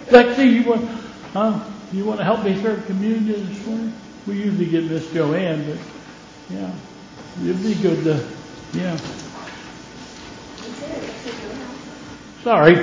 Lexi, you want to help me serve communion this morning? We usually get Miss Joanne, but yeah, it'd be good to, yeah. Sorry.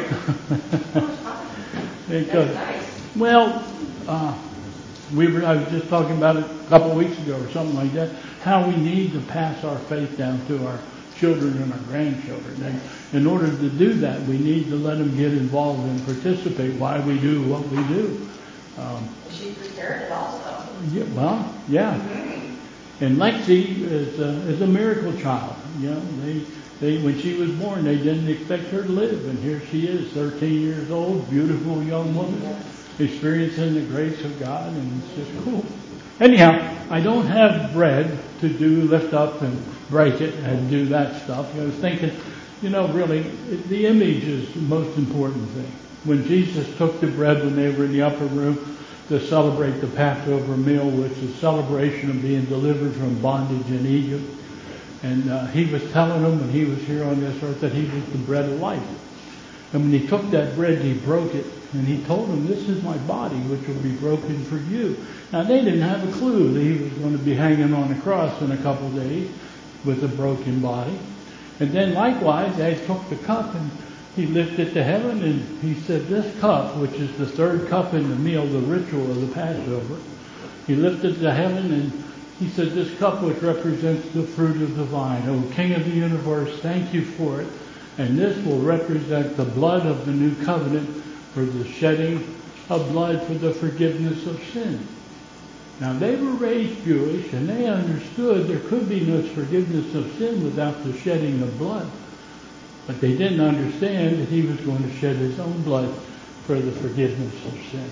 Well, I was just talking about it a couple of weeks ago or something like that, how we need to pass our faith down to our children and our grandchildren. And in order to do that, we need to let them get involved and participate why we do what we do. She prepared it also. Yeah, well, yeah. And Lexi is a miracle child. You know, they when she was born, they didn't expect her to live, and here she is, 13 years old, beautiful young woman, experiencing the grace of God, and it's just cool. Anyhow, I don't have bread to lift up and break it and do that stuff. I was thinking, really, the image is the most important thing. When Jesus took the bread when they were in the upper room to celebrate the Passover meal, which is a celebration of being delivered from bondage in Egypt, and he was telling them when he was here on this earth that he was the bread of life. And when he took that bread, he broke it, and he told them, "This is my body, which will be broken for you." Now, they didn't have a clue that he was going to be hanging on the cross in a couple of days with a broken body. And then likewise, they took the cup, and he lifted to heaven, and he said, "This cup," which is the third cup in the meal, the ritual of the Passover, he lifted to heaven, and he said, "This cup which represents the fruit of the vine, O King of the universe, thank you for it. And this will represent the blood of the new covenant for the shedding of blood for the forgiveness of sin." Now, they were raised Jewish, and they understood there could be no forgiveness of sin without the shedding of blood. But they didn't understand that he was going to shed his own blood for the forgiveness of sin.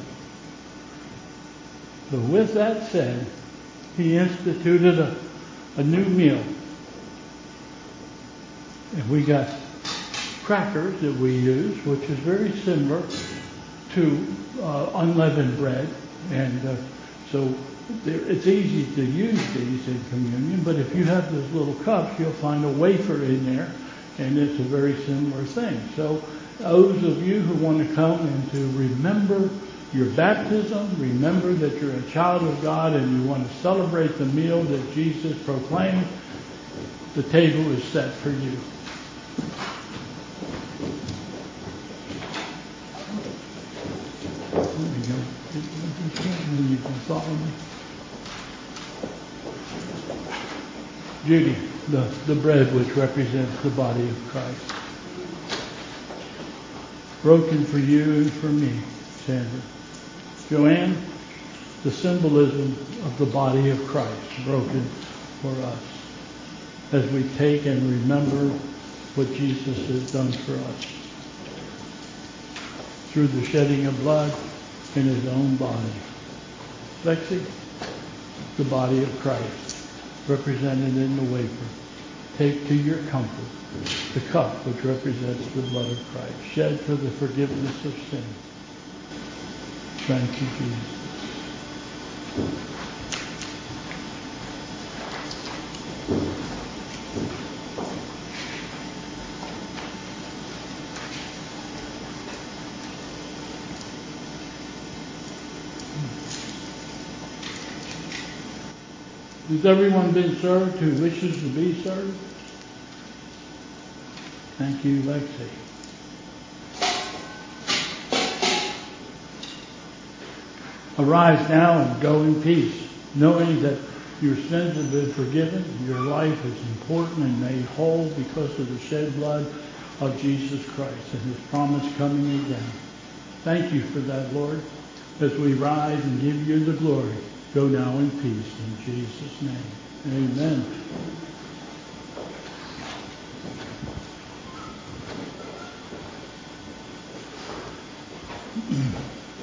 So with that said, he instituted a new meal. And we got crackers that we use, which is very similar to unleavened bread. And so it's easy to use these in communion, but if you have those little cups, you'll find a wafer in there, and it's a very similar thing. So those of you who want to come and to remember your baptism, remember that you're a child of God and you want to celebrate the meal that Jesus proclaimed, the table is set for you. There you go. You can follow me. Judy, the bread which represents the body of Christ. Broken for you and for me, Sandra. Joanne, the symbolism of the body of Christ, broken for us. As we take and remember what Jesus has done for us. Through the shedding of blood in his own body. Lexi, the body of Christ, represented in the wafer. Take to your comfort the cup which represents the blood of Christ, shed for the forgiveness of sin. Thank you, Jesus. Has everyone been served who wishes to be served? Thank you, Lexi. Arise now and go in peace, knowing that your sins have been forgiven, your life is important and made whole because of the shed blood of Jesus Christ and his promise coming again. Thank you for that, Lord. As we rise and give you the glory, go now in peace in Jesus' name. Amen.